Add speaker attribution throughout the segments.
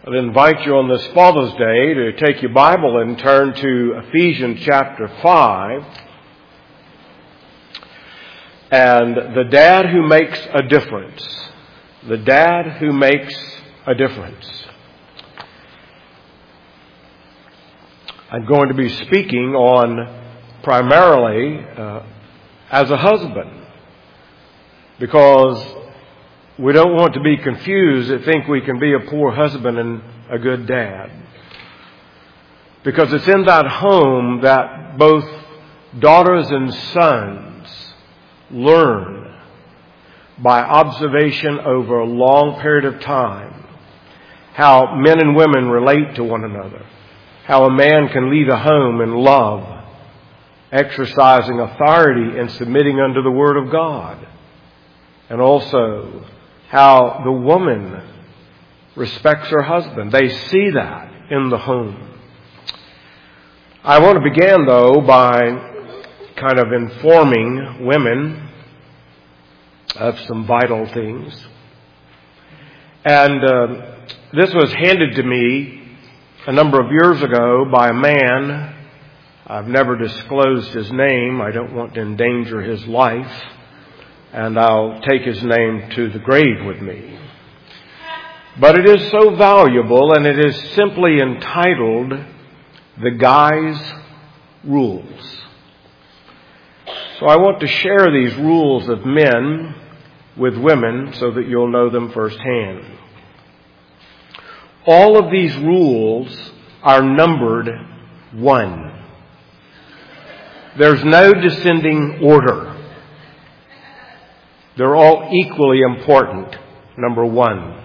Speaker 1: I'll invite you on this Father's Day to take your Bible and turn to Ephesians chapter 5. And the dad who makes a difference. The dad who makes a difference. I'm going to be speaking on primarily as a husband, because we don't want to be confused and think we can be a poor husband and a good dad. Because it's in that home that both daughters and sons learn by observation over a long period of time how men and women relate to one another, how a man can lead a home in love, exercising authority and submitting under the Word of God, and also how the woman respects her husband. They see that in the home. I want to begin, though, by kind of informing women of some vital things. And this was handed to me a number of years ago by a man. I've never disclosed his name. I don't want to endanger his life. And I'll take his name to the grave with me. But it is so valuable, and it is simply entitled, The Guy's Rules. So I want to share these rules of men with women so that you'll know them firsthand. All of these rules are numbered 1. There's no descending order. They're all equally important. Number 1.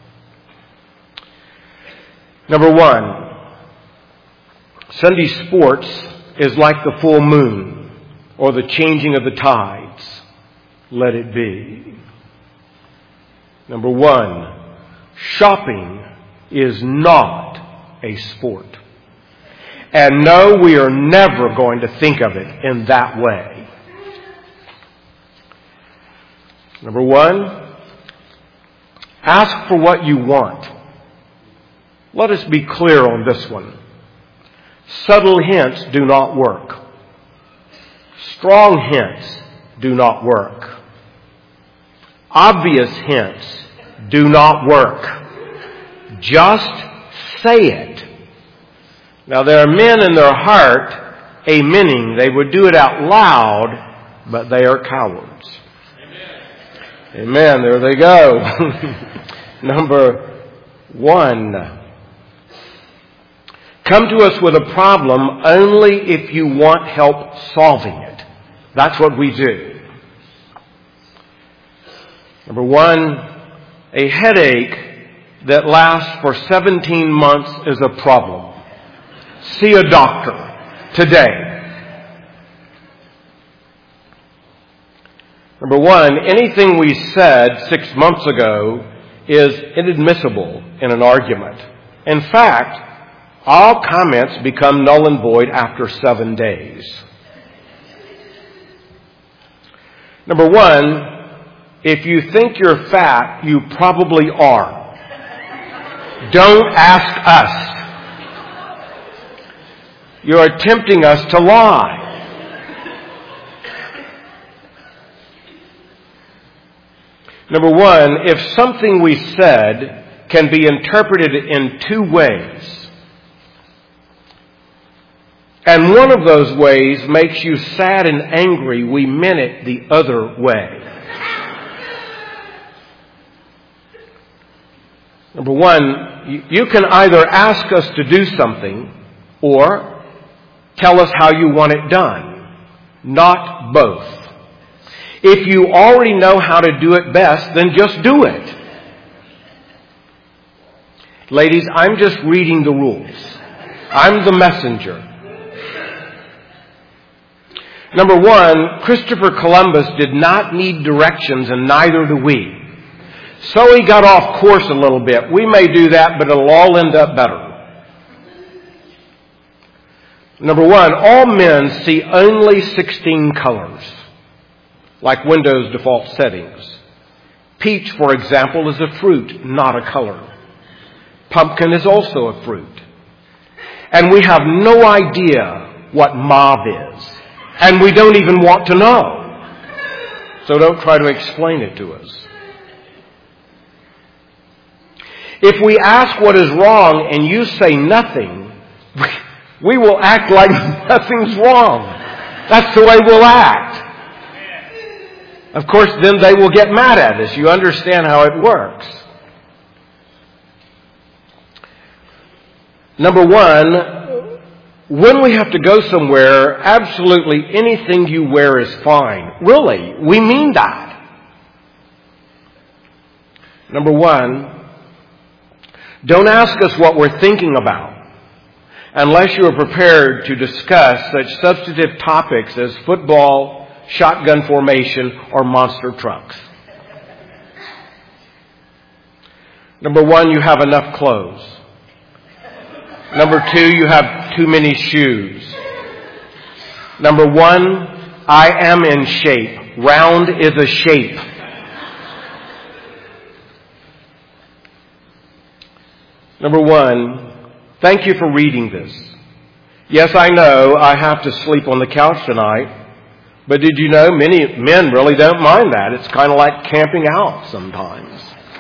Speaker 1: Number 1. Sunday sports is like the full moon or the changing of the tides. Let it be. Number 1. Shopping is not a sport. And no, we are never going to think of it in that way. Number 1, ask for what you want. Let us be clear on this one. Subtle hints do not work. Strong hints do not work. Obvious hints do not work. Just say it. Now, there are men in their heart, amening. They would do it out loud, but they are cowards. Amen. There they go. Number 1. Come to us with a problem only if you want help solving it. That's what we do. Number 1, a headache that lasts for 17 months is a problem. See a doctor today. Number 1, anything we said 6 months ago is inadmissible in an argument. In fact, all comments become null and void after 7 days. Number 1, if you think you're fat, you probably are. Don't ask us. You're tempting us to lie. Number 1, if something we said can be interpreted in 2 ways, and one of those ways makes you sad and angry, we meant it the other way. Number 1, you can either ask us to do something or tell us how you want it done. Not both. If you already know how to do it best, then just do it. Ladies, I'm just reading the rules. I'm the messenger. Number 1, Christopher Columbus did not need directions, and neither do we. So he got off course a little bit. We may do that, but it'll all end up better. Number 1, all men see only 16 colors, like Windows default settings. Peach, for example, is a fruit, not a color. Pumpkin is also a fruit. And we have no idea what mauve is. And we don't even want to know. So don't try to explain it to us. If we ask what is wrong and you say nothing, we will act like nothing's wrong. That's the way we'll act. Of course, then they will get mad at us. You understand how it works. Number one, when we have to go somewhere, absolutely anything you wear is fine. Really, we mean that. Number one, don't ask us what we're thinking about unless you are prepared to discuss such substantive topics as football, shotgun formation, or monster trucks. Number one, you have enough clothes. Number two, you have too many shoes. Number one, I am in shape. Round is a shape. Number one, thank you for reading this. Yes, I know I have to sleep on the couch tonight. But did you know many men really don't mind that? It's kind of like camping out sometimes.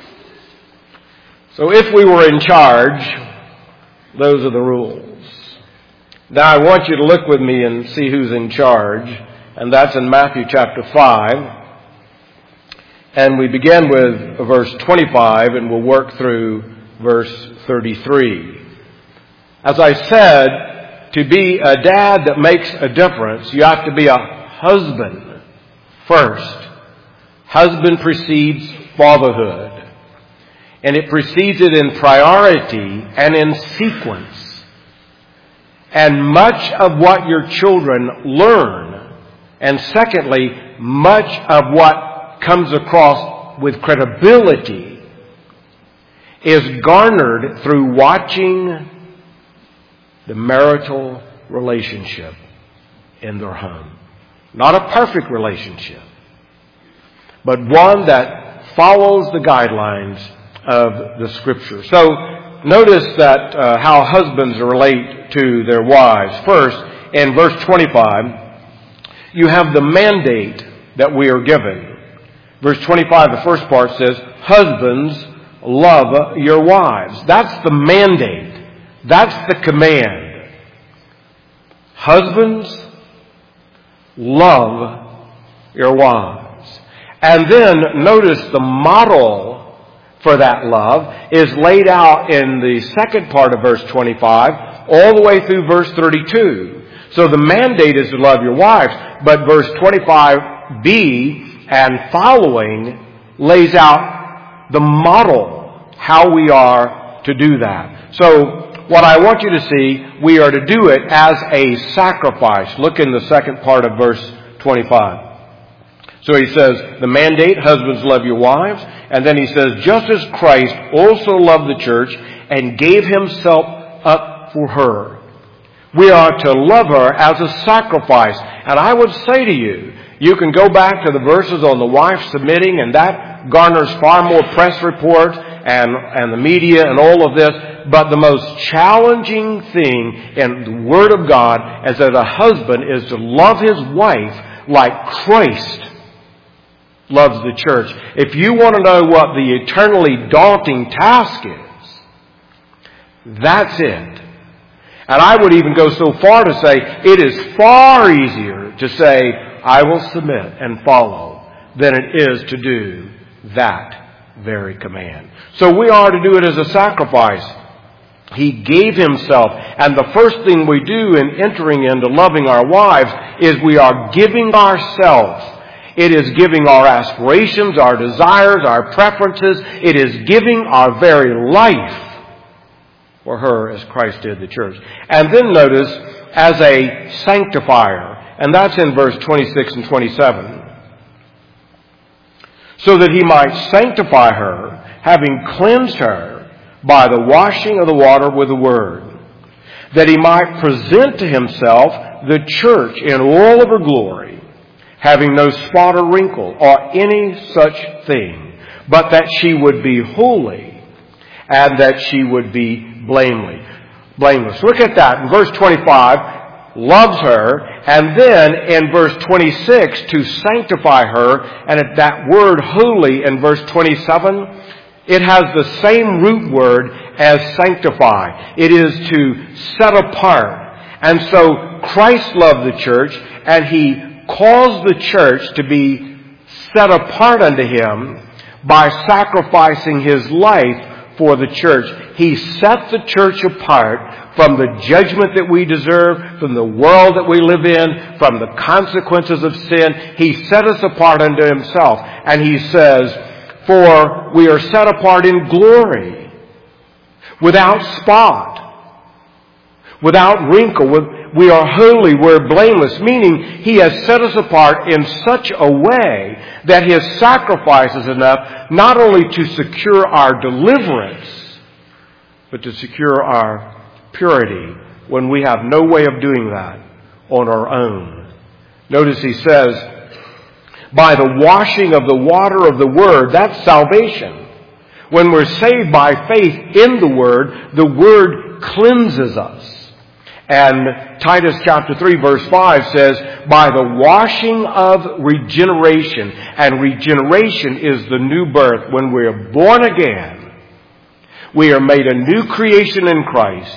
Speaker 1: So if we were in charge, those are the rules. Now I want you to look with me and see who's in charge. And that's in Matthew chapter 5. And we begin with verse 25 and we'll work through verse 33. As I said, to be a dad that makes a difference, you have to be a husband first. Husband precedes fatherhood. And it precedes it in priority and in sequence. And much of what your children learn, and secondly, much of what comes across with credibility, is garnered through watching the marital relationship in their home. Not a perfect relationship, but one that follows the guidelines of the Scripture. So notice that how husbands relate to their wives. First, in verse 25, you have the mandate that we are given. Verse 25, the first part says, husbands, love your wives. That's the mandate. That's the command. Husbands, love your wives. And then notice the model for that love is laid out in the second part of verse 25 all the way through verse 32. So the mandate is to love your wives, but verse 25b and following lays out the model, how we are to do that. So what I want you to see, we are to do it as a sacrifice. Look in the second part of verse 25. So he says, the mandate, husbands, love your wives. And then he says, just as Christ also loved the church and gave himself up for her. We are to love her as a sacrifice. And I would say to you, you can go back to the verses on the wife submitting, and that garners far more press reports and the media and all of this. But the most challenging thing in the Word of God is that a husband is to love his wife like Christ loves the church. If you want to know what the eternally daunting task is, that's it. And I would even go so far to say it is far easier to say, I will submit and follow, than it is to do that very command. So we are to do it as a sacrifice. He gave himself. And the first thing we do in entering into loving our wives is we are giving ourselves. It is giving our aspirations, our desires, our preferences. It is giving our very life for her as Christ did the church. And then notice, as a sanctifier. And that's in verse 26 and 27. So that he might sanctify her, having cleansed her by the washing of the water with the word. That he might present to himself the church in all of her glory, having no spot or wrinkle or any such thing, but that she would be holy and that she would be blameless. Look at that in verse 25, loves her, and then in verse 26, to sanctify her, and at that word holy in verse 27, it has the same root word as sanctify. It is to set apart. And so Christ loved the church, and He caused the church to be set apart unto Him by sacrificing His life for the church. He set the church apart from the judgment that we deserve, from the world that we live in, from the consequences of sin. He set us apart unto Himself. And He says, for we are set apart in glory, without spot, without wrinkle. We are holy, we're blameless, meaning He has set us apart in such a way that His sacrifice is enough not only to secure our deliverance, but to secure our purity when we have no way of doing that on our own. Notice He says, by the washing of the water of the Word, that's salvation. When we're saved by faith in the Word cleanses us. And Titus chapter 3 verse 5 says, by the washing of regeneration. And regeneration is the new birth. When we are born again, we are made a new creation in Christ.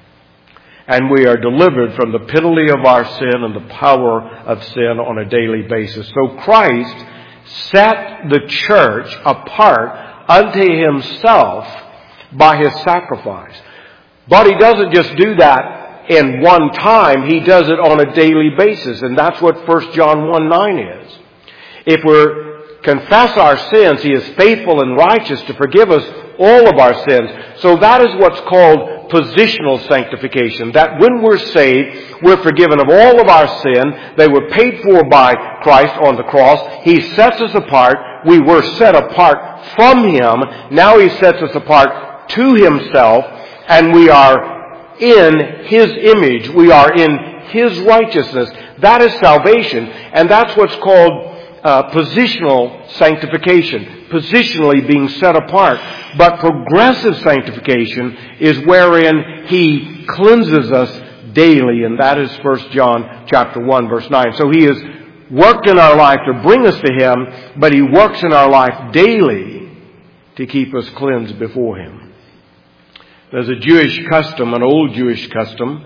Speaker 1: And we are delivered from the penalty of our sin and the power of sin on a daily basis. So Christ set the church apart unto Himself by His sacrifice. But He doesn't just do that in one time. He does it on a daily basis. And that's what 1 John 1:9 is. If we confess our sins, He is faithful and righteous to forgive us all of our sins. So that is what's called positional sanctification. That when we're saved, we're forgiven of all of our sin. They were paid for by Christ on the cross. He sets us apart. We were set apart from Him. Now He sets us apart to Himself. And we are in His image. We are in His righteousness. That is salvation. And that's what's called positional sanctification. Positionally being set apart. But progressive sanctification is wherein He cleanses us daily. And that is 1 John chapter 1 verse 9. So He has worked in our life to bring us to Him, but He works in our life daily to keep us cleansed before Him. There's a Jewish custom, an old Jewish custom,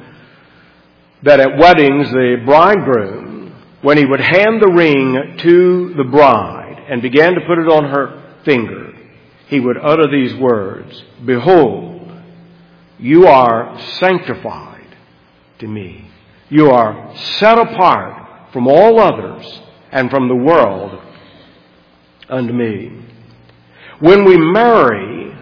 Speaker 1: that at weddings the bridegroom, when he would hand the ring to the bride and began to put it on her finger, he would utter these words, behold, you are sanctified to me. You are set apart from all others and from the world unto me. When we marry,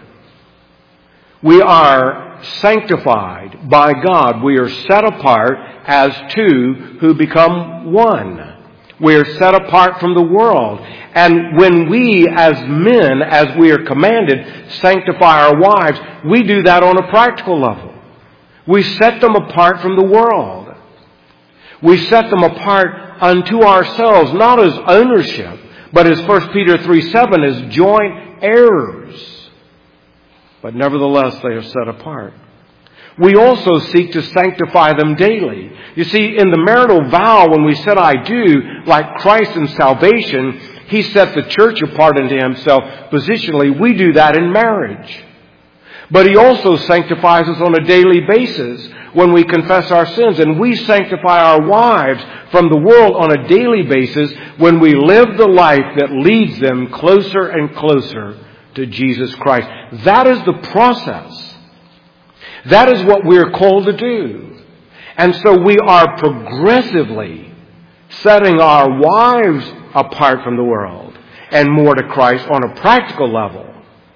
Speaker 1: we are sanctified by God. We are set apart as two who become one. We are set apart from the world. And when we as men, as we are commanded, sanctify our wives, we do that on a practical level. We set them apart from the world. We set them apart unto ourselves, not as ownership, but as 1 Peter 3:7, as joint heirs. But nevertheless, they are set apart. We also seek to sanctify them daily. You see, in the marital vow, when we said I do, like Christ in salvation, He set the church apart unto Himself positionally. We do that in marriage. But He also sanctifies us on a daily basis when we confess our sins. And we sanctify our wives from the world on a daily basis when we live the life that leads them closer and closer to Jesus Christ. That is the process. That is what we are called to do. And so we are progressively setting our wives apart from the world and more to Christ on a practical level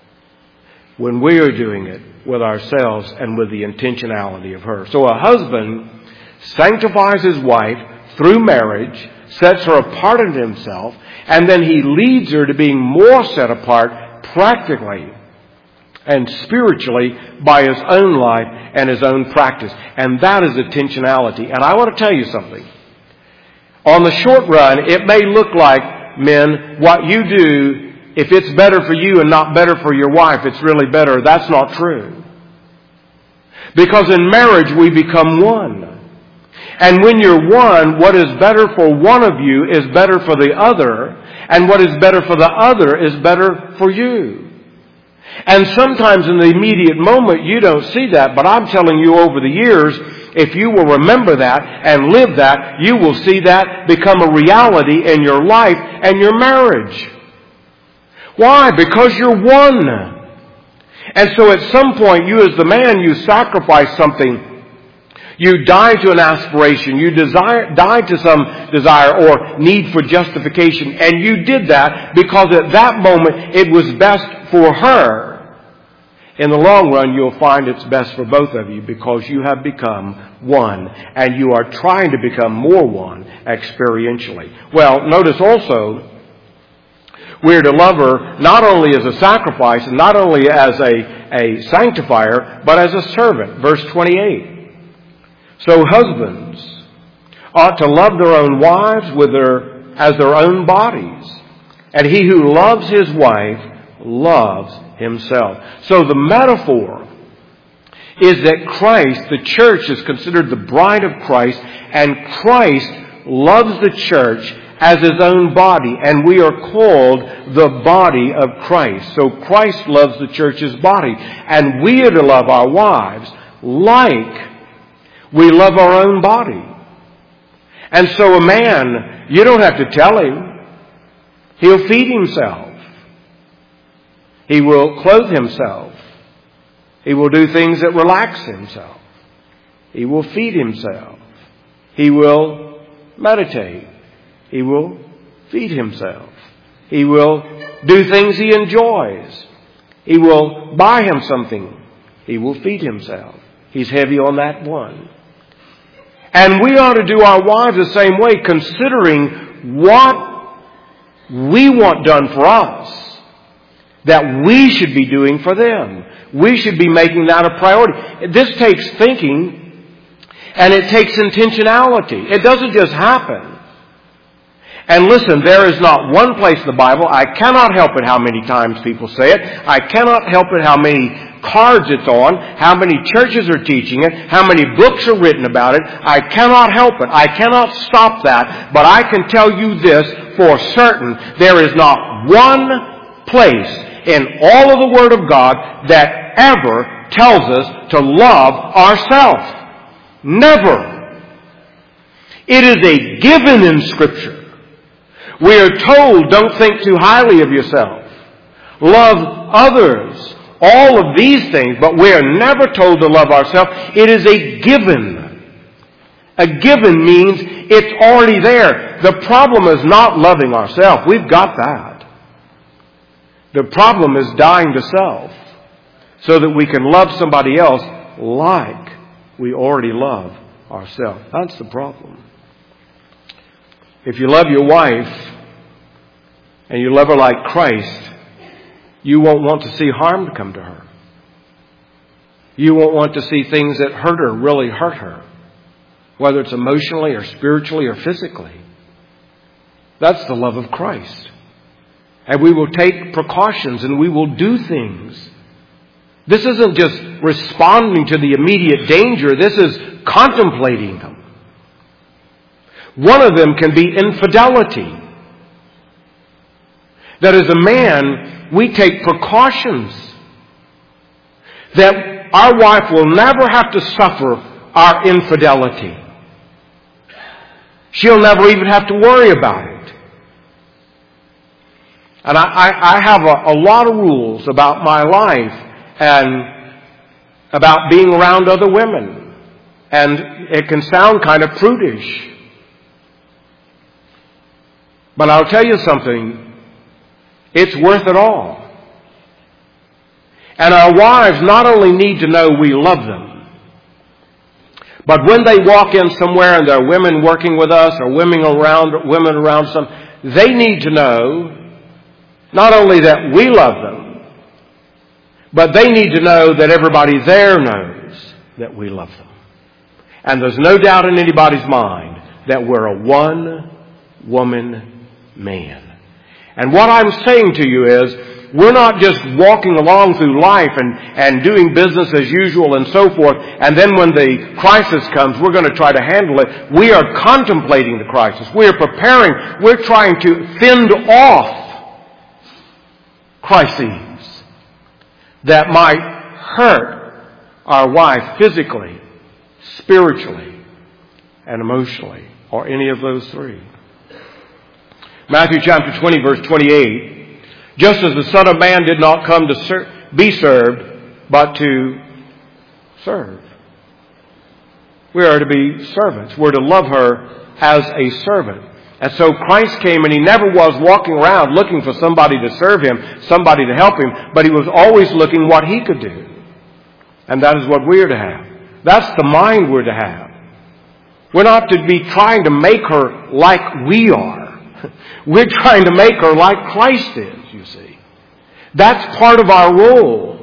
Speaker 1: when we are doing it with ourselves and with the intentionality of her. So a husband sanctifies his wife through marriage, sets her apart in himself, and then he leads her to being more set apart practically and spiritually by his own life and his own practice. And that is intentionality. And I want to tell you something. On the short run, it may look like, men, what you do if it's better for you and not better for your wife, it's really better. That's not true. Because in marriage we become one. And when you're one, what is better for one of you is better for the other. And what is better for the other is better for you. And sometimes in the immediate moment you don't see that. But I'm telling you, over the years, if you will remember that and live that, you will see that become a reality in your life and your marriage. Why? Because you're one. And so at some point, you as the man, you sacrifice something. You die to an aspiration. You die to some desire or need for justification. And you did that because at that moment it was best for her. In the long run, you'll find it's best for both of you because you have become one. And you are trying to become more one experientially. Well, notice also, we're to love her not only as a sacrifice and not only as a sanctifier, but as a servant. Verse 28. So husbands ought to love their own wives as their own bodies. And he who loves his wife loves himself. So the metaphor is that Christ, the church, is considered the bride of Christ, and Christ loves the church as his own body, and we are called the body of Christ. So Christ loves the church's body, and we are to love our wives like we love our own body. And so a man, you don't have to tell him. He'll feed himself. He will clothe himself. He will do things that relax himself. He will feed himself. He will meditate. He will feed himself. He will do things he enjoys. He will buy him something. He will feed himself. He's heavy on that one. And we ought to do our wives the same way, considering what we want done for us, that we should be doing for them. We should be making that a priority. This takes thinking, and it takes intentionality. It doesn't just happen. And listen, there is not one place in the Bible, I cannot help it how many times people say it, I cannot help it how many cards it's on, how many churches are teaching it, how many books are written about it. I cannot help it. I cannot stop that. But I can tell you this for certain. There is not one place in all of the Word of God that ever tells us to love ourselves. Never. It is a given in Scripture. We are told, don't think too highly of yourself. Love others. All of these things, but we are never told to love ourselves. It is a given. A given means it's already there. The problem is not loving ourselves. We've got that. The problem is dying to self so that we can love somebody else like we already love ourselves. That's the problem. If you love your wife and you love her like Christ, you won't want to see harm come to her. You won't want to see things that hurt her really hurt her, whether it's emotionally or spiritually or physically. That's the love of Christ. And we will take precautions and we will do things. This isn't just responding to the immediate danger. This is contemplating them. One of them can be infidelity. That as a man, we take precautions that our wife will never have to suffer our infidelity. She'll never even have to worry about it. And I have a lot of rules about my life and about being around other women. And it can sound kind of prudish. But I'll tell you something. It's worth it all. And our wives not only need to know we love them, but when they walk in somewhere and there are women working with us or women around some, they need to know not only that we love them, but they need to know that everybody there knows that we love them. And there's no doubt in anybody's mind that we're a one-woman man. And what I'm saying to you is, we're not just walking along through life and doing business as usual and so forth, and then when the crisis comes, we're going to try to handle it. We are contemplating the crisis. We are preparing. We're trying to fend off crises that might hurt our wife physically, spiritually, and emotionally, or any of those three. Matthew chapter 20, verse 28. Just as the Son of Man did not come to be served, but to serve. We are to be servants. We're to love her as a servant. And so Christ came, and He never was walking around looking for somebody to serve Him, somebody to help Him, but He was always looking what He could do. And that is what we are to have. That's the mind we're to have. We're not to be trying to make her like we are. We're trying to make her like Christ is. That's part of our role.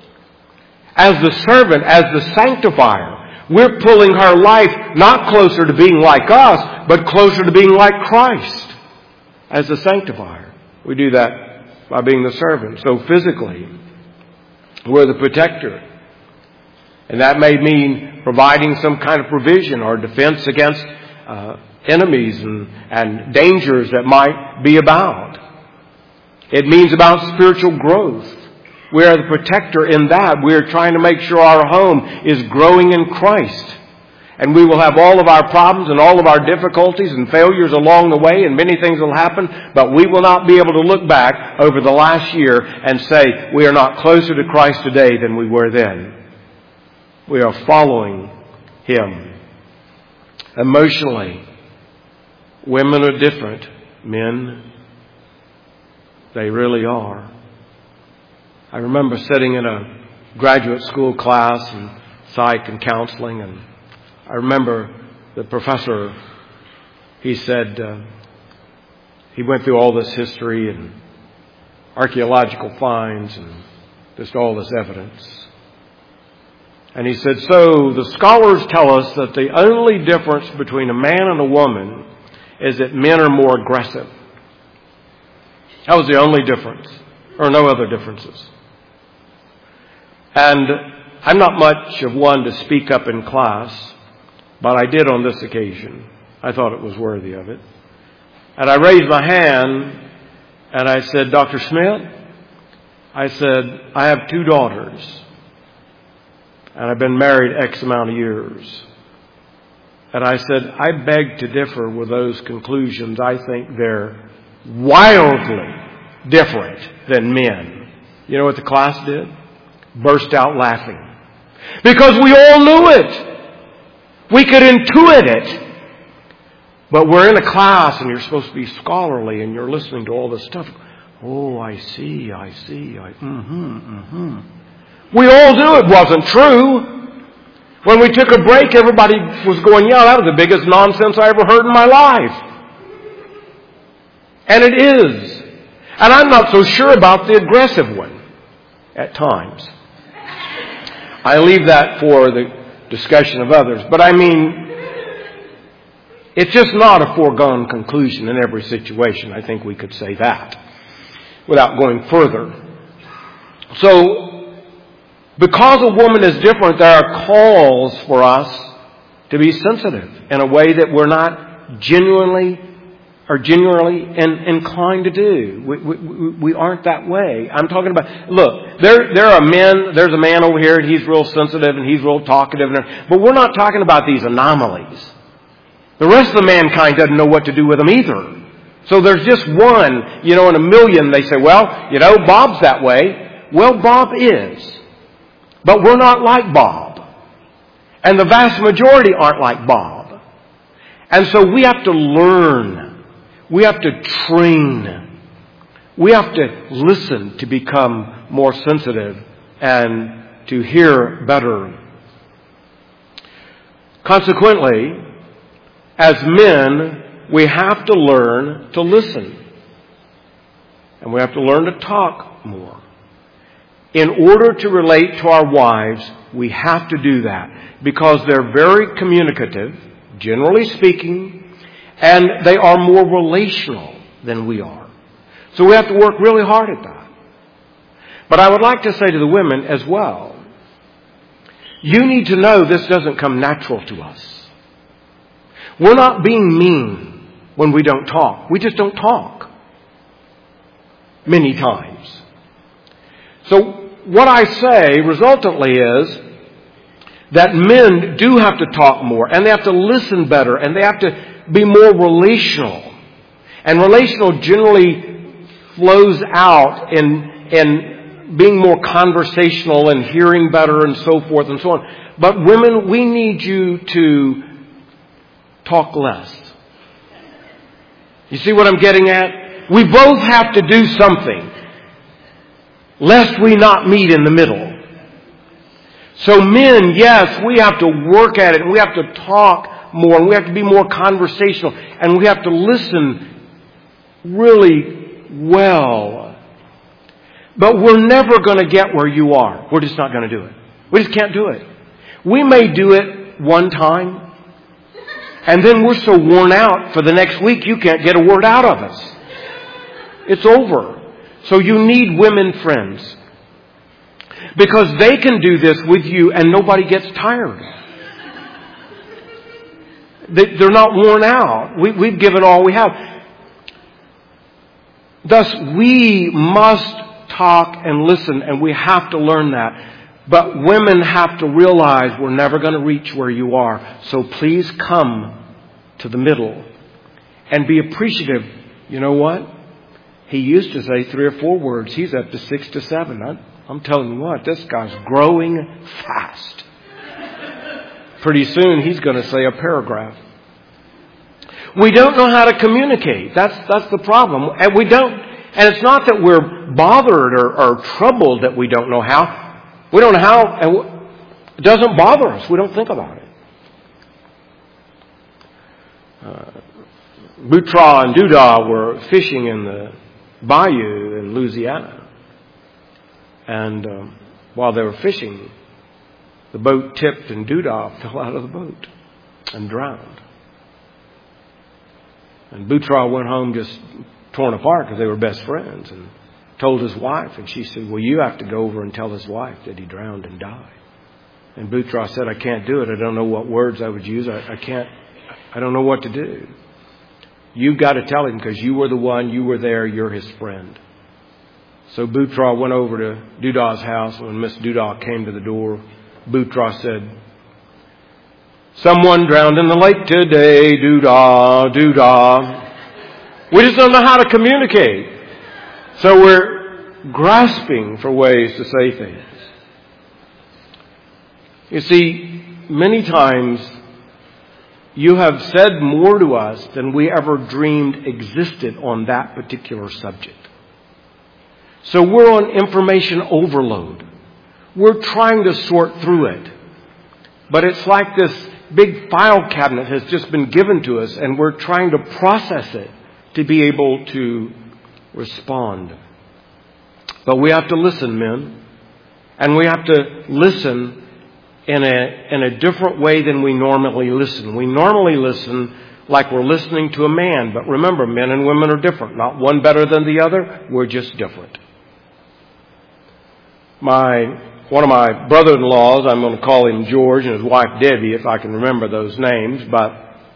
Speaker 1: As the servant, as the sanctifier, we're pulling her life not closer to being like us, but closer to being like Christ as the sanctifier. We do that by being the servant. So physically, we're the protector. And that may mean providing some kind of provision or defense against enemies and dangers that might be about. It means about spiritual growth. We are the protector in that. We are trying to make sure our home is growing in Christ. And we will have all of our problems and all of our difficulties and failures along the way, and many things will happen, but we will not be able to look back over the last year and say we are not closer to Christ today than we were then. We are following Him. Emotionally, women are different. Men, they really are. I remember sitting in a graduate school class in psych and counseling, and I remember the professor, he said, he went through all this history and archaeological finds and just all this evidence. And he said, so the scholars tell us that the only difference between a man and a woman is that men are more aggressive. That was the only difference, or no other differences. And I'm not much of one to speak up in class, but I did on this occasion. I thought it was worthy of it. And I raised my hand and I said, Dr. Smith, I said, I have 2 daughters and I've been married X amount of years. And I said, I beg to differ with those conclusions. I think they're wildly different than men. You know what the class did? Burst out laughing. Because we all knew it. We could intuit it. But we're in a class and you're supposed to be scholarly and you're listening to all this stuff. Oh, I see. We all knew it wasn't true. When we took a break, everybody was going, yeah, that was the biggest nonsense I ever heard in my life. And it is. And I'm not so sure about the aggressive one at times. I leave that for the discussion of others. But I mean, it's just not a foregone conclusion in every situation. I think we could say that without going further. So, because a woman is different, there are calls for us to be sensitive in a way that we're not genuinely inclined to do. We aren't that way. I'm talking about, look, there are men, there's a man over here and he's real sensitive and he's real talkative, but we're not talking about these anomalies. The rest of the mankind doesn't know what to do with them either. So there's just one, in a million. They say, well, Bob's that way. Well, Bob is. But we're not like Bob. And the vast majority aren't like Bob. And so we have to learn. We have to train. We have to listen to become more sensitive and to hear better. Consequently, as men, we have to learn to listen. And we have to learn to talk more. In order to relate to our wives, we have to do that. Because they're very communicative, generally speaking, and they are more relational than we are. So we have to work really hard at that. But I would like to say to the women as well, you need to know this doesn't come natural to us. We're not being mean when we don't talk. We just don't talk. Many times. So what I say resultantly is that men do have to talk more, and they have to listen better, and they have to be more relational. And relational generally flows out in being more conversational and hearing better and so forth and so on. But women, we need you to talk less. You see what I'm getting at? We both have to do something, lest we not meet in the middle. So men, yes, we have to work at it, and we have to talk more, and we have to be more conversational, and we have to listen really well. But we're never going to get where you are. We're just not going to do it. We just can't do it. We may do it one time, and then we're so worn out for the next week you can't get a word out of us. It's over. So you need women friends. Because they can do this with you and nobody gets tired. They're not worn out. We've given all we have. Thus, we must talk and listen, and we have to learn that. But women have to realize we're never going to reach where you are. So please come to the middle and be appreciative. You know what? He used to say 3 or 4 words. He's up to 6 to 7. I'm telling you what, this guy's growing fast. Pretty soon he's going to say a paragraph. We don't know how to communicate. That's the problem. And we don't. And it's not that we're bothered or troubled that we don't know how. We don't know how. And it doesn't bother us. We don't think about it. Boutros and Dudas were fishing in the bayou in Louisiana. And while they were fishing, the boat tipped and Dudas fell out of the boat and drowned. And Boutros went home just torn apart because they were best friends, and told his wife. And she said, well, you have to go over and tell his wife that he drowned and died. And Boutros said, I can't do it. I don't know what words I would use. I don't know what to do. You've got to tell him because you were the one, you were there, you're his friend. So Boutros went over to Dudas' house. When Miss Dudas came to the door, Boutros said, someone drowned in the lake today, Dudas, Dudas. We just don't know how to communicate. So we're grasping for ways to say things. You see, many times you have said more to us than we ever dreamed existed on that particular subject. So we're on information overload. We're trying to sort through it. But it's like this big file cabinet has just been given to us, and we're trying to process it to be able to respond. But we have to listen, men. And we have to listen in a different way than we normally listen. We normally listen like we're listening to a man. But remember, men and women are different. Not one better than the other. We're just different. One of my brother-in-laws, I'm going to call him George, and his wife Debbie, if I can remember those names. But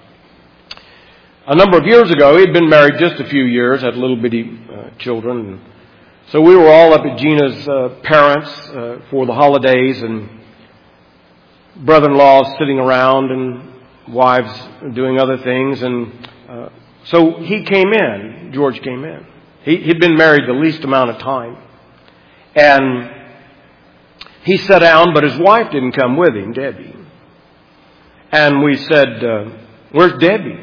Speaker 1: a number of years ago, he'd been married just a few years, had little bitty children. And so we were all up at Gina's parents for the holidays, and brother-in-laws sitting around and wives doing other things. And so he came in. George came in. He'd been married the least amount of time. And he sat down, but his wife didn't come with him, Debbie. And we said, where's Debbie?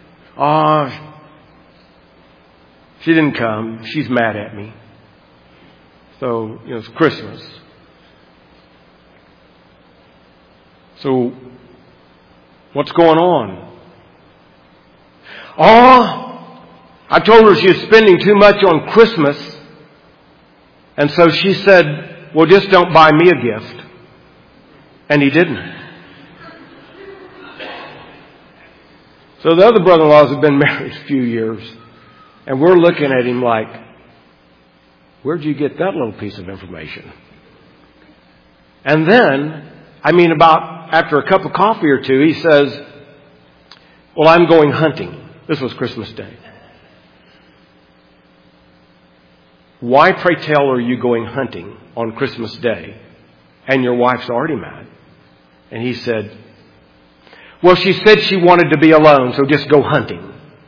Speaker 1: She didn't come. She's mad at me. So, it's Christmas. So, what's going on? I told her she was spending too much on Christmas. And so she said, well, just don't buy me a gift. And he didn't. So the other brother-in-laws have been married a few years. And we're looking at him like, Where'd you get that little piece of information? And then, about after a cup of coffee or two, he says, well, I'm going hunting. This was Christmas Day. Why, pray tell, are you going hunting on Christmas Day? And your wife's already mad. And he said, well, she said she wanted to be alone, so just go hunting.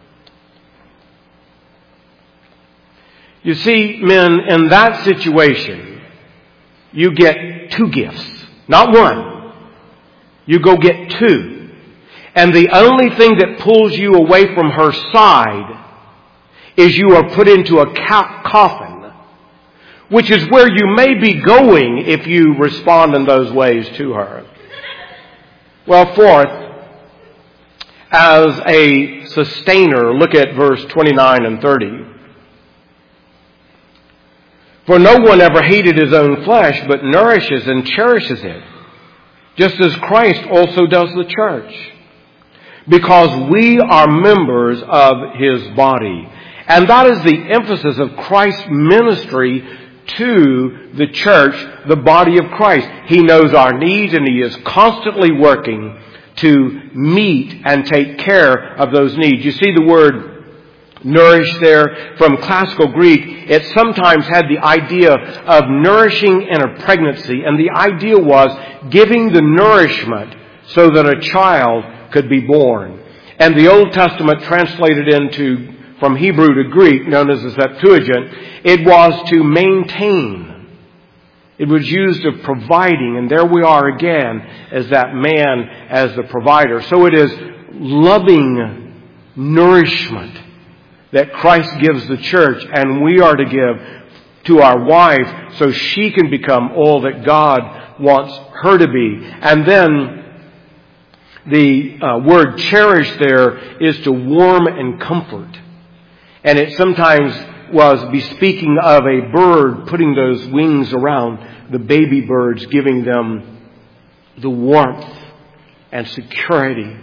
Speaker 1: You see, men, in that situation, you get two gifts. Not one. You go get two. And the only thing that pulls you away from her side is you are put into a coffin, which is where you may be going if you respond in those ways to her. Well, fourth, as a sustainer, look at verse 29 and 30. For no one ever hated his own flesh, but nourishes and cherishes it, just as Christ also does the church, because we are members of His body. And that is the emphasis of Christ's ministry to the church, the body of Christ. He knows our needs, and He is constantly working to meet and take care of those needs. You see the word nourish there from classical Greek. It sometimes had the idea of nourishing in a pregnancy, and the idea was giving the nourishment so that a child could be born. And the Old Testament translated into from Hebrew to Greek, known as the Septuagint, it was to maintain. It was used of providing, and there we are again as that man as the provider. So it is loving nourishment that Christ gives the church, and we are to give to our wife so she can become all that God wants her to be. And then the word cherish there is to warm and comfort. And it sometimes was bespeaking of a bird putting those wings around the baby birds, giving them the warmth and security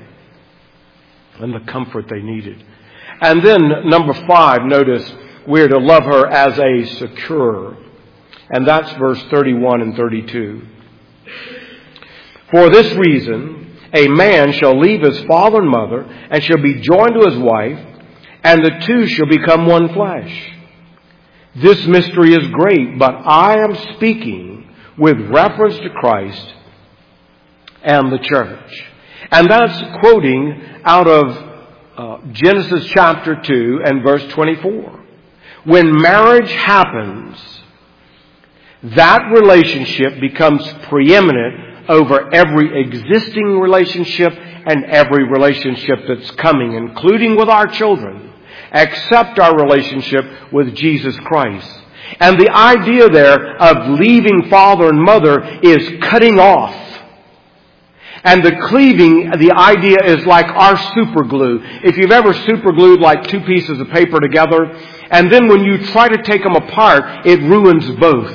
Speaker 1: and the comfort they needed. And then number 5, notice we're to love her as a securer. And that's verse 31 and 32. For this reason, a man shall leave his father and mother and shall be joined to his wife, and the two shall become one flesh. This mystery is great, but I am speaking with reference to Christ and the church. And that's quoting out of Genesis chapter 2 and verse 24. When marriage happens, that relationship becomes preeminent over every existing relationship and every relationship that's coming, including with our children, except our relationship with Jesus Christ. And the idea there of leaving father and mother is cutting off. And the cleaving, the idea is like our super glue. If you've ever super glued like two pieces of paper together, and then when you try to take them apart, it ruins both.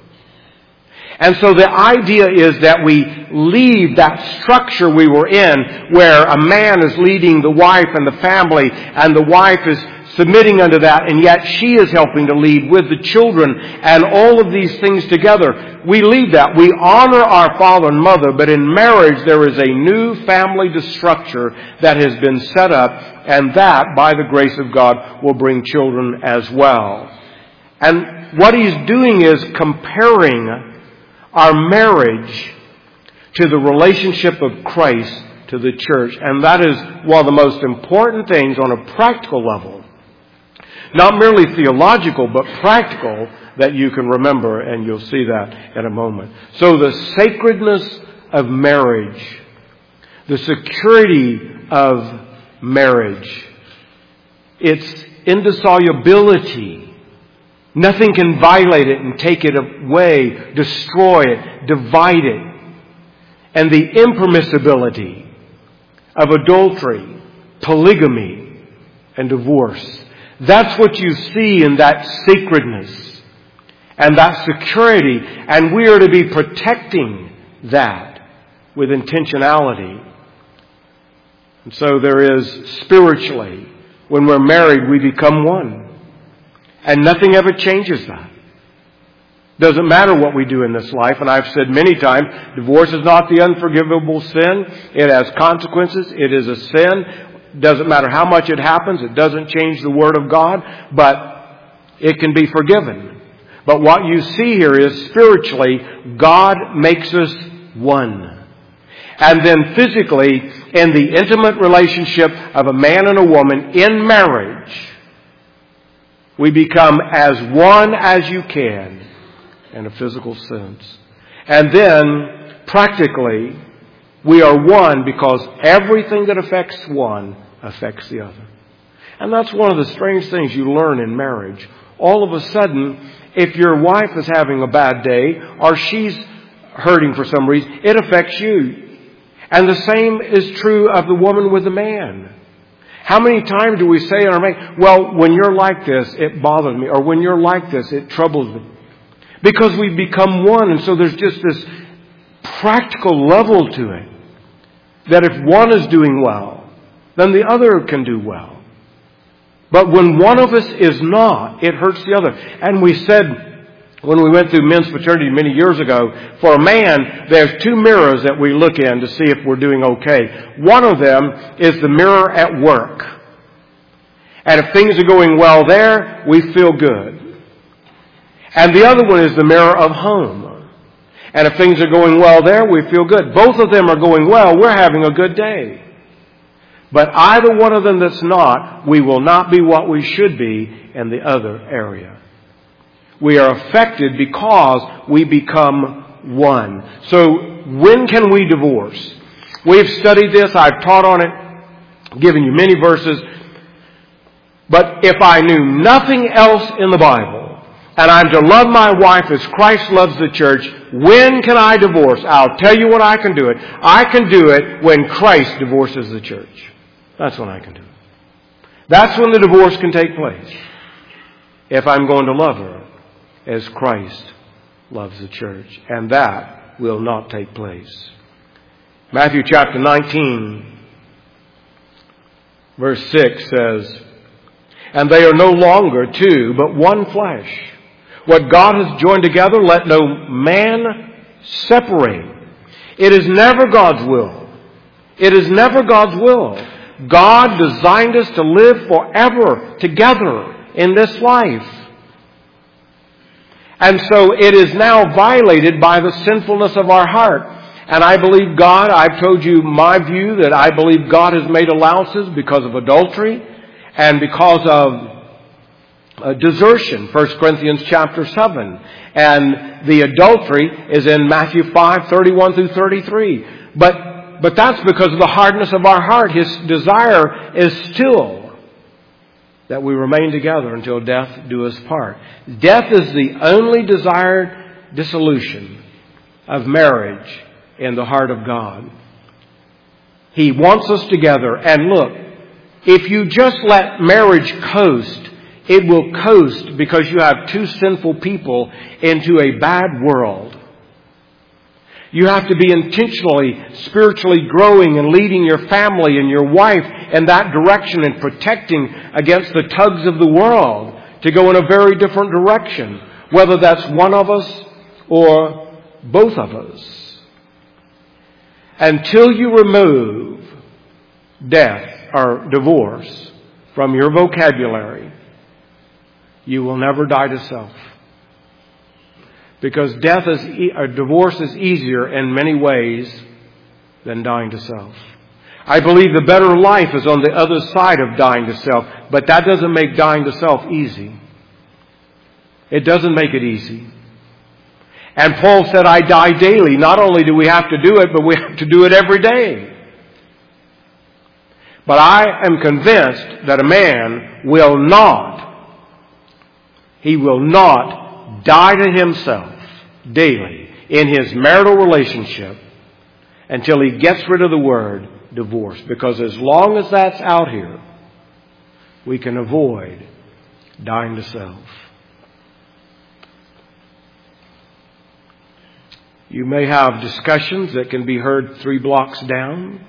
Speaker 1: And so the idea is that we leave that structure we were in, where a man is leading the wife and the family, and the wife is submitting unto that, and yet she is helping to lead with the children, and all of these things together. We leave that. We honor our father and mother, but in marriage there is a new family structure that has been set up, and that, by the grace of God, will bring children as well. And what he's doing is comparing our marriage to the relationship of Christ to the church. And that is one of the most important things on a practical level. Not merely theological, but practical, that you can remember, and you'll see that in a moment. So the sacredness of marriage, the security of marriage, its indissolubility. Nothing can violate it and take it away, destroy it, divide it. And the impermissibility of adultery, polygamy, and divorce. That's what you see in that sacredness and that security. And we are to be protecting that with intentionality. And so there is spiritually, when we're married, we become one. And nothing ever changes that. Doesn't matter what we do in this life. And I've said many times, divorce is not the unforgivable sin. It has consequences. It is a sin. Doesn't matter how much it happens. It doesn't change the Word of God. But it can be forgiven. But what you see here is spiritually, God makes us one. And then physically, in the intimate relationship of a man and a woman in marriage, we become as one as you can in a physical sense. And then, practically, we are one because everything that affects one affects the other. And that's one of the strange things you learn in marriage. All of a sudden, if your wife is having a bad day or she's hurting for some reason, it affects you. And the same is true of the woman with the man. How many times do we say in our marriage, well, when you're like this, it bothers me, or when you're like this, it troubles me? Because we become one, and so there's just this practical level to it. That if one is doing well, then the other can do well. But when one of us is not, it hurts the other. And we said, when we went through men's fraternity many years ago, for a man, there's two mirrors that we look in to see if we're doing okay. One of them is the mirror at work. And if things are going well there, we feel good. And the other one is the mirror of home. And if things are going well there, we feel good. Both of them are going well, we're having a good day. But either one of them that's not, we will not be what we should be in the other area. We are affected because we become one. So when can we divorce? We've studied this. I've taught on it, given you many verses. But if I knew nothing else in the Bible, and I'm to love my wife as Christ loves the church, when can I divorce? I'll tell you when I can do it. I can do it when Christ divorces the church. That's when I can do it. That's when the divorce can take place. If I'm going to love her as Christ loves the church. And that will not take place. Matthew chapter 19, verse 6 says, "And they are no longer two, but one flesh. What God has joined together, let no man separate." It is never God's will. It is never God's will. God designed us to live forever together in this life. And so it is now violated by the sinfulness of our heart. And I believe God, I've told you my view that I believe God has made allowances because of adultery and because of desertion, 1 Corinthians chapter 7. And the adultery is in Matthew 5, 31 through 33. But that's because of the hardness of our heart. His desire is still that we remain together until death do us part. Death is the only desired dissolution of marriage in the heart of God. He wants us together. And look, if you just let marriage coast, it will coast because you have two sinful people into a bad world. You have to be intentionally, spiritually growing and leading your family and your wife in that direction and protecting against the tugs of the world to go in a very different direction, whether that's one of us or both of us. Until you remove death or divorce from your vocabulary, you will never die to self. Because divorce is easier in many ways than dying to self. I believe the better life is on the other side of dying to self, but that doesn't make dying to self easy. It doesn't make it easy. And Paul said, I die daily. Not only do we have to do it, but we have to do it every day. But I am convinced that a man will not die to himself daily in his marital relationship until he gets rid of the word divorce. Because as long as that's out here, we can avoid dying to self. You may have discussions that can be heard 3 blocks down.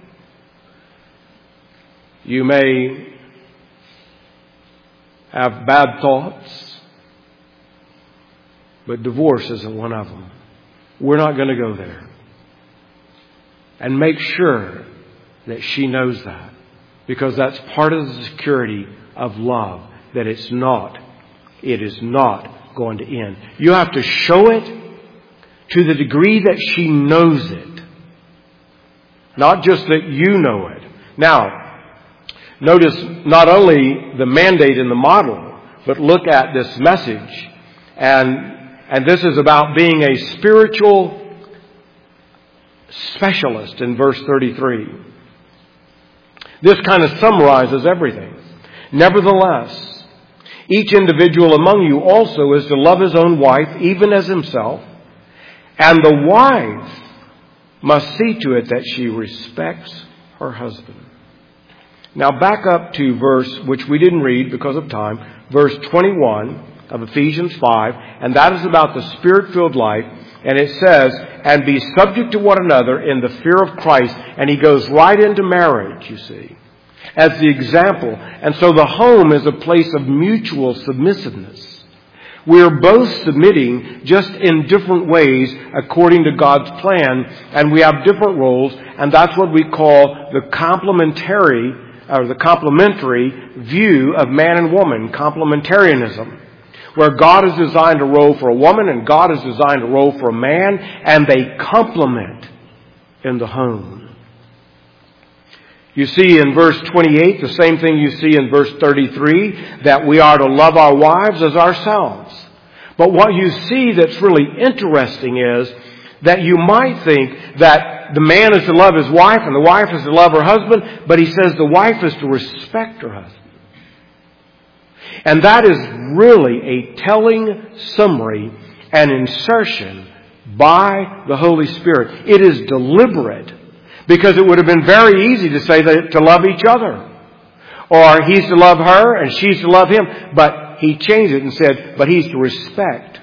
Speaker 1: You may have bad thoughts. but divorce isn't one of them. We're not going to go there. And make sure that she knows that, because that's part of the security of love, that it is not going to end. You have to show it to the degree that she knows it, not just that you know it. Now, notice not only the mandate in the model, but look at this message. And this is about being a spiritual specialist in verse 33. This kind of summarizes everything. Nevertheless, each individual among you also is to love his own wife, even as himself, and the wife must see to it that she respects her husband. Now back up to verse, which we didn't read because of time, verse 21 of Ephesians 5, and that is about the Spirit-filled life. And it says, and be subject to one another in the fear of Christ. And he goes right into marriage, you see, as the example. And so the home is a place of mutual submissiveness. We are both submitting, just in different ways according to God's plan. And we have different roles. And that's what we call the complementary view of man and woman, complementarianism, where God has designed a role for a woman and God has designed a role for a man, and they complement in the home. You see in verse 28 the same thing you see in verse 33, that we are to love our wives as ourselves. But what you see that's really interesting is that you might think that the man is to love his wife and the wife is to love her husband, but he says the wife is to respect her husband. And that is really a telling summary and insertion by the Holy Spirit. It is deliberate, because it would have been very easy to say that to love each other, or he's to love her and she's to love him. But he changed it and said, but he's to respect,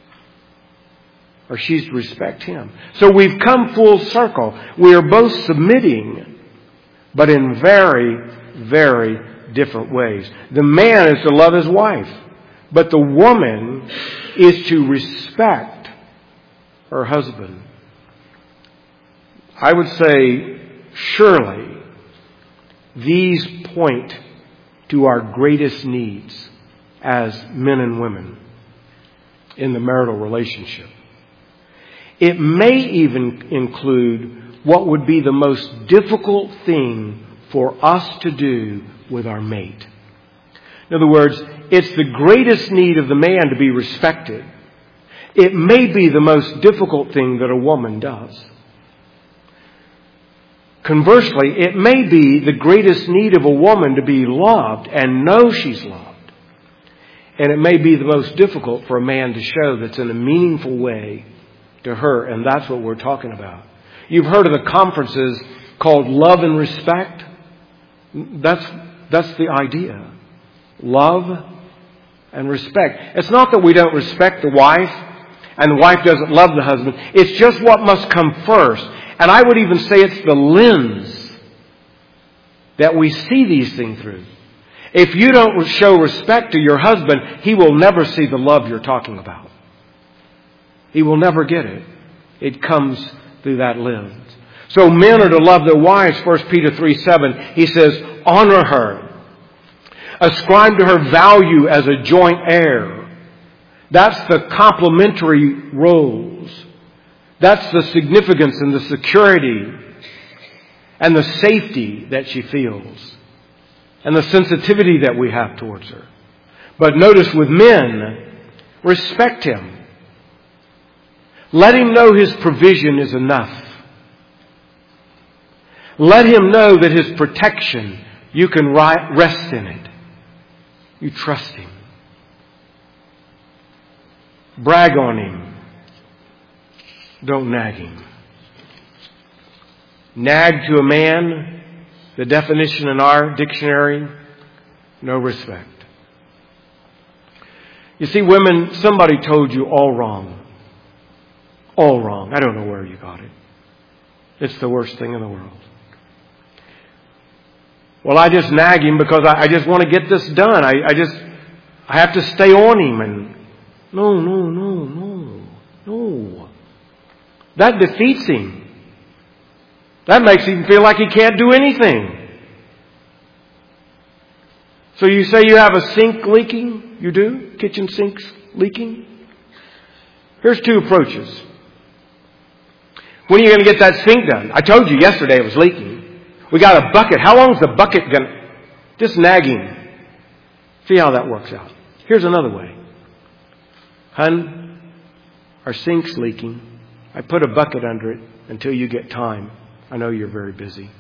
Speaker 1: or she's to respect him. So we've come full circle. We are both submitting, but in very, very different ways. The man is to love his wife, but the woman is to respect her husband. I would say, surely, these point to our greatest needs as men and women in the marital relationship. It may even include what would be the most difficult thing for us to do with our mate. In other words, it's the greatest need of the man to be respected. It may be the most difficult thing that a woman does. Conversely, it may be the greatest need of a woman to be loved and know she's loved. And it may be the most difficult for a man to show that's in a meaningful way to her. And that's what we're talking about. You've heard of the conferences called Love and Respect. That's the idea. Love and respect. It's not that we don't respect the wife and the wife doesn't love the husband. It's just what must come first. And I would even say it's the lens that we see these things through. If you don't show respect to your husband, he will never see the love you're talking about. He will never get it. It comes through that lens. So men are to love their wives. 1 Peter 3:7, he says, honor her. Ascribe to her value as a joint heir. That's the complementary roles. That's the significance and the security and the safety that she feels and the sensitivity that we have towards her. But notice with men, respect him. Let him know his provision is enough. Let him know that his protection, you can rest in it. You trust him. Brag on him. Don't nag him. Nag to a man, the definition in our dictionary, no respect. You see, women, somebody told you all wrong. All wrong. I don't know where you got it. It's the worst thing in the world. Well, I just nag him because I just want to get this done. I have to stay on him. And no. No. That defeats him. That makes him feel like he can't do anything. So you say you have a sink leaking? You do? Kitchen sink's leaking? Here's two approaches. When are you going to get that sink done? I told you yesterday it was leaking. We got a bucket. How long is the bucket going to... Just nagging. See how that works out. Here's another way. Hun, our sink's leaking. I put a bucket under it until you get time. I know you're very busy.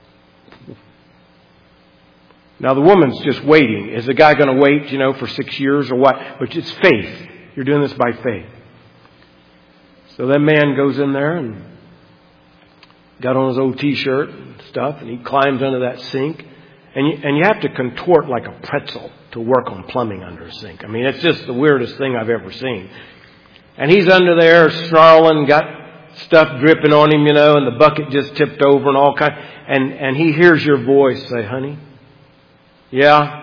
Speaker 1: Now the woman's just waiting. Is the guy going to wait, for 6 years or what? But it's faith. You're doing this by faith. So that man goes in there and got on his old t-shirt and stuff, and he climbs under that sink. And you have to contort like a pretzel to work on plumbing under a sink. I mean, it's just the weirdest thing I've ever seen. And he's under there snarling, got stuff dripping on him, and the bucket just tipped over and all kind. And he hears your voice say, honey, yeah,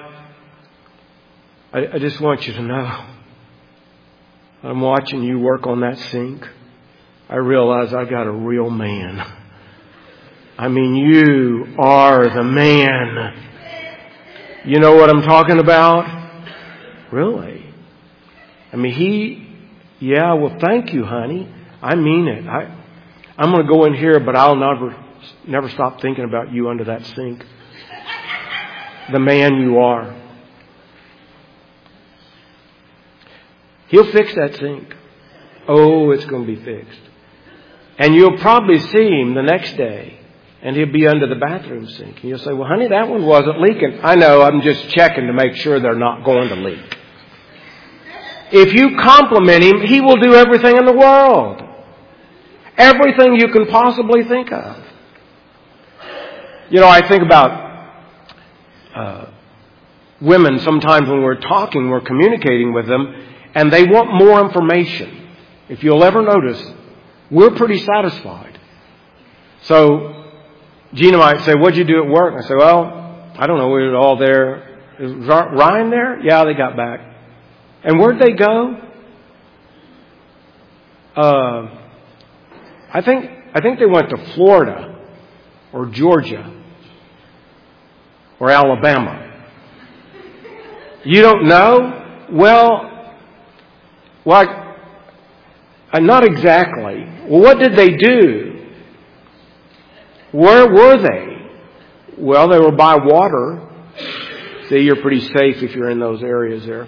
Speaker 1: I just want you to know, I'm watching you work on that sink. I realize I got a real man. I mean, you are the man. You know what I'm talking about? Really? I mean, well, thank you, honey. I mean it. I'm going to go in here, but I'll never stop thinking about you under that sink. The man you are. He'll fix that sink. Oh, it's going to be fixed. And you'll probably see him the next day. And he'll be under the bathroom sink. And you'll say, well, honey, that one wasn't leaking. I know, I'm just checking to make sure they're not going to leak. If you compliment him, he will do everything in the world. Everything you can possibly think of. I think about women sometimes when we're talking, we're communicating with them, and they want more information. If you'll ever notice, we're pretty satisfied. So Gina might say, what'd you do at work? I say, well, I don't know. We were all there. Is Ryan there? Yeah, they got back. And where'd they go? I think they went to Florida or Georgia or Alabama. You don't know? Well, not exactly. Well, what did they do? Where were they? Well, they were by water. See, you're pretty safe if you're in those areas there.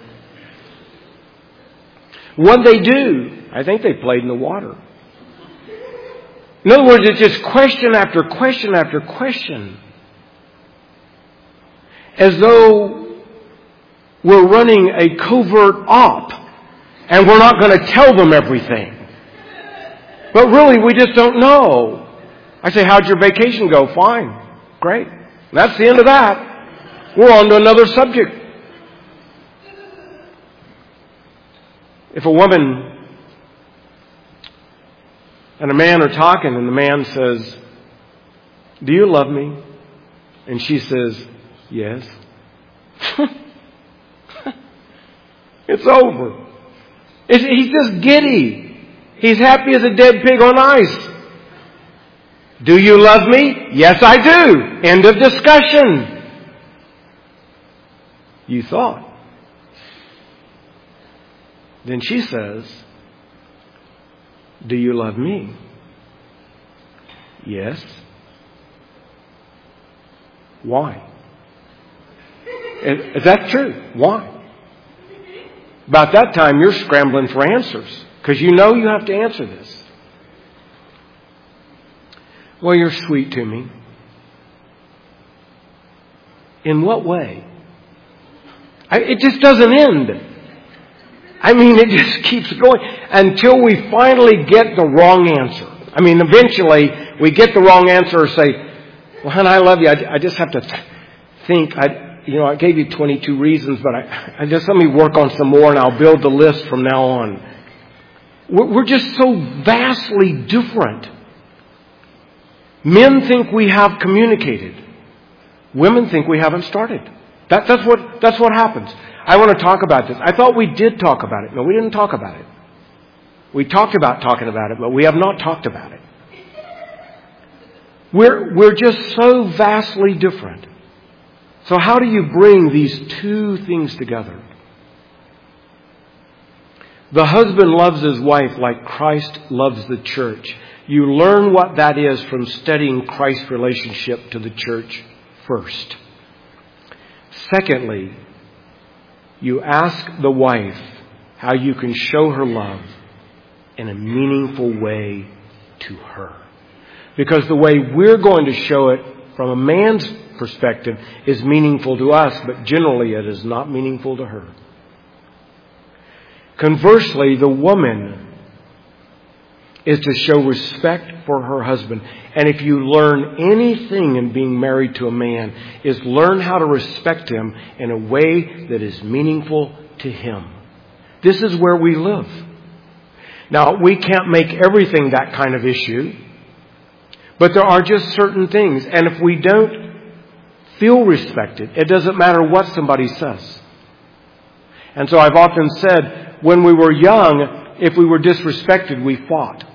Speaker 1: What'd they do? I think they played in the water. In other words, it's just question after question after question. As though we're running a covert op and we're not going to tell them everything. But really, we just don't know. I say, how'd your vacation go? Fine. Great. That's the end of that. We're on to another subject. If a woman and a man are talking and the man says, do you love me? And she says, yes. It's over. He's just giddy. He's happy as a dead pig on ice. Do you love me? Yes, I do. End of discussion. You thought. Then she says, do you love me? Yes. Why? Is that true? Why? About that time, you're scrambling for answers because you know you have to answer this. Well, you're sweet to me. In what way? It just doesn't end. I mean, it just keeps going until we finally get the wrong answer. I mean, eventually we get the wrong answer or say, well, hon, I love you. I just have to think. I gave you 22 reasons, but I just let me work on some more and I'll build the list from now on. We're just so vastly different. Men think we have communicated. Women think we haven't started. That's what happens. I want to talk about this. I thought we did talk about it. No, we didn't talk about it. We talked about talking about it, but we have not talked about it. We're just so vastly different. So how do you bring these two things together? The husband loves his wife like Christ loves the church. You learn what that is from studying Christ's relationship to the church first. Secondly, you ask the wife how you can show her love in a meaningful way to her. Because the way we're going to show it from a man's perspective is meaningful to us, but generally it is not meaningful to her. Conversely, the woman is to show respect for her husband. And if you learn anything in being married to a man, is learn how to respect him in a way that is meaningful to him. This is where we live. Now, we can't make everything that kind of issue, but there are just certain things. And if we don't feel respected, it doesn't matter what somebody says. And so I've often said, when we were young, if we were disrespected, we fought.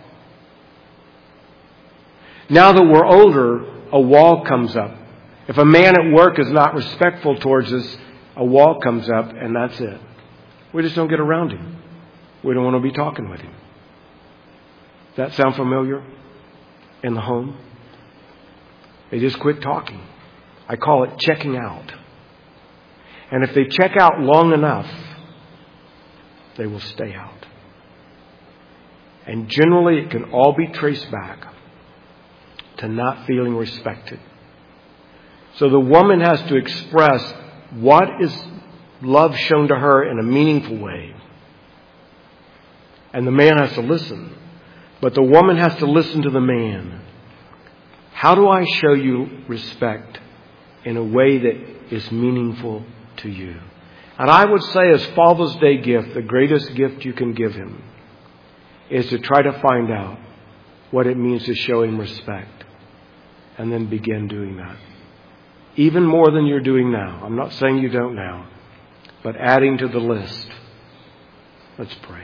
Speaker 1: Now that we're older, a wall comes up. If a man at work is not respectful towards us, a wall comes up and that's it. We just don't get around him. We don't want to be talking with him. Does that sound familiar? In the home? They just quit talking. I call it checking out. And if they check out long enough, they will stay out. And generally it can all be traced back to not feeling respected. So the woman has to express what is love shown to her in a meaningful way. And the man has to listen. But the woman has to listen to the man. How do I show you respect in a way that is meaningful to you? And I would say as Father's Day gift, the greatest gift you can give him is to try to find out what it means to show him respect. And then begin doing that. Even more than you're doing now. I'm not saying you don't now. But adding to the list. Let's pray.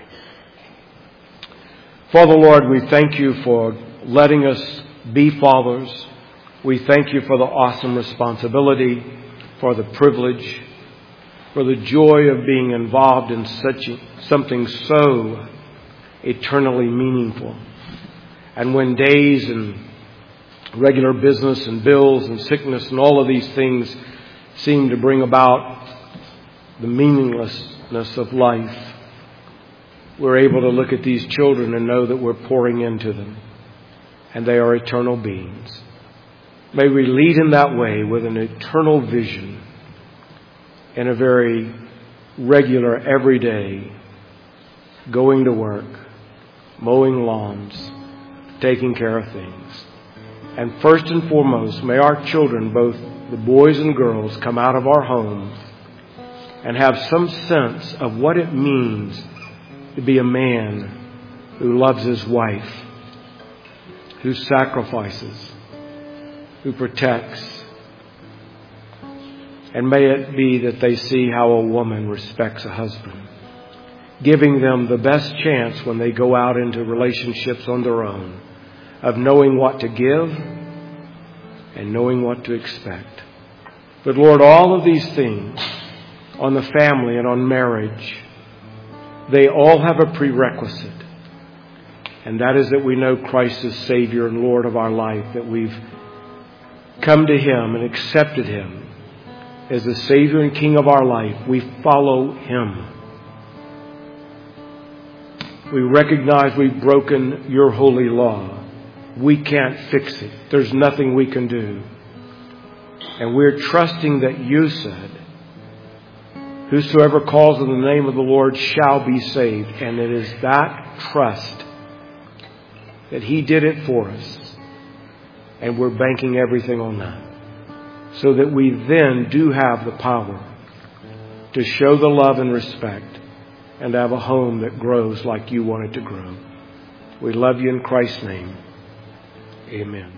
Speaker 1: Father, Lord, we thank you for letting us be fathers. We thank you for the awesome responsibility, for the privilege, for the joy of being involved in something so eternally meaningful. And when days and regular business and bills and sickness and all of these things seem to bring about the meaninglessness of life, we're able to look at these children and know that we're pouring into them. And they are eternal beings. May we lead in that way with an eternal vision in a very regular, everyday, going to work, mowing lawns, taking care of things. And first and foremost, may our children, both the boys and girls, come out of our homes and have some sense of what it means to be a man who loves his wife, who sacrifices, who protects. And may it be that they see how a woman respects a husband, giving them the best chance when they go out into relationships on their own of knowing what to give and knowing what to expect. But Lord, all of these things on the family and on marriage, they all have a prerequisite. And that is that we know Christ as Savior and Lord of our life, that we've come to Him and accepted Him as the Savior and King of our life. We follow Him. We recognize we've broken your holy law. We can't fix it. There's nothing we can do. And we're trusting that you said, whosoever calls on the name of the Lord shall be saved. And it is that trust that He did it for us. And we're banking everything on that. So that we then do have the power to show the love and respect and have a home that grows like you want it to grow. We love you in Christ's name. Amen.